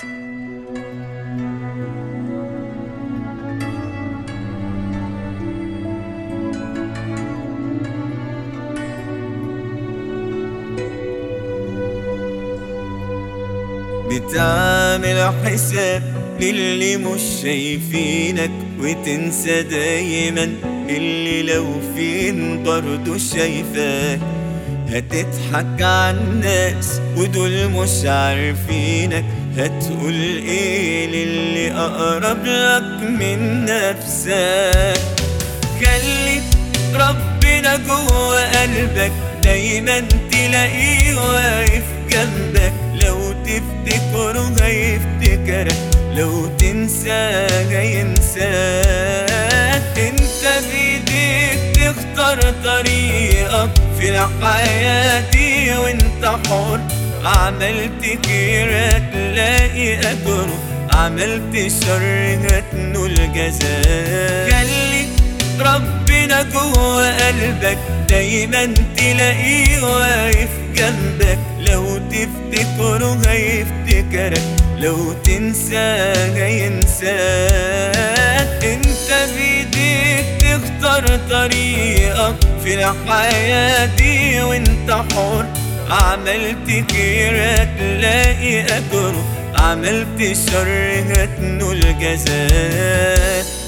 بتعمل حساب للي مش شايفينك وتنسى دايما اللي لو فين برضو شايفاك. هتضحك عالناس ودول مش عارفينك، هتقول ايه للي اقرب لك من نفسك. خلي ربنا جوه قلبك دايما تلاقيه واقف جنبك، لو تفتكره هيفتكرك، لو تنساه هينساك. انت بايديك تختار طريقك في الحياة دي وانت حر، عملت خير هتلاقي اجره، عملت شر هتنول جزاء. خلي ربنا جوه قلبك دايما تلاقيه واقف جنبك، لو تفتكره هيفتكرك، لو تنساه هينساك. انت بايديك تختار طريقك في الحياة دي وانت حر، عملت خير هتلاقي اجره، عملت شر هتنول جزاء.